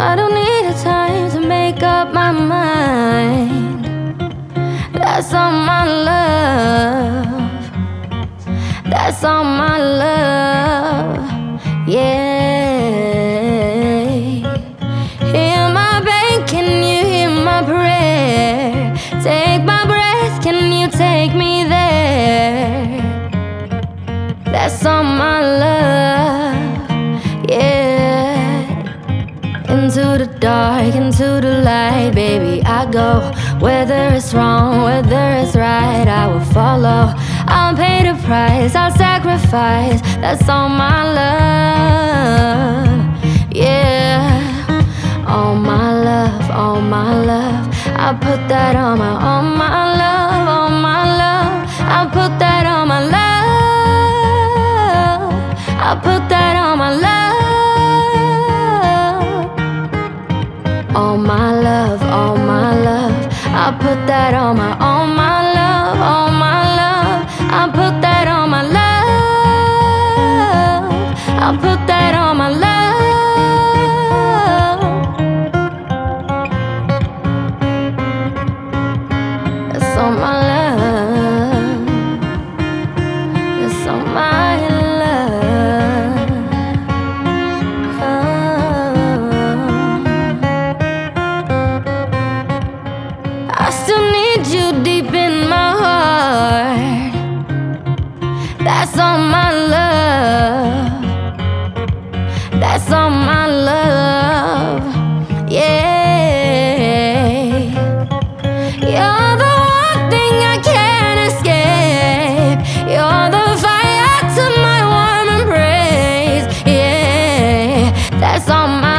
I don't need a time to make up my mind. That's all my love. That's all my love. Yeah. Hear my pain, can you hear my prayer? Take my breath, can you take me there? That's all my love. Yeah. Into the dark, into the light, baby, I go. Whether it's wrong, whether it's right, I will follow. I'll pay the price, I'll sacrifice. That's all my love. Yeah. All my love, all my love. I put that on my love, all my love. I put that on my love. I put that on my love. All my love, all my love. I put that on my love, all my love. I put that on my love. I put that on my love. That's all my love. That's all my love. I still need you deep in my heart. That's all my love. That's all my love. Yeah. You're the one thing I can't escape. You're the fire to my warm embrace. Yeah. That's all my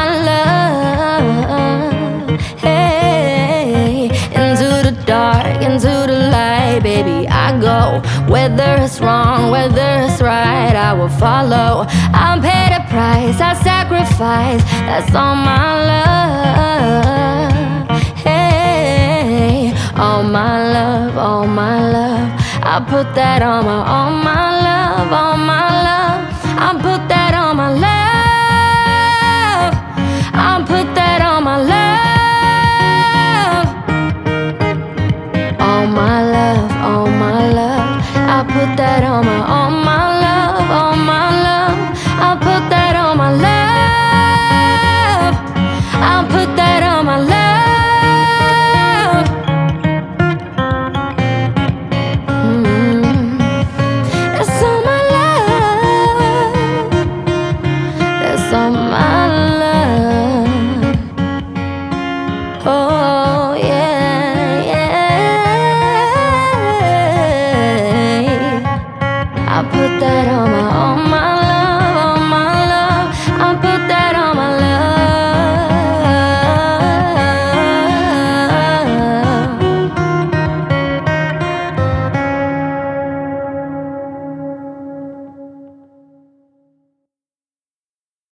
love. Hey. Into the dark, into the light, baby, I go. Whether it's wrong, whether it's right, I will follow. I'll pay the price, I'll sacrifice. That's all my love. Hey, all my love, all my love. I put that on my love, all my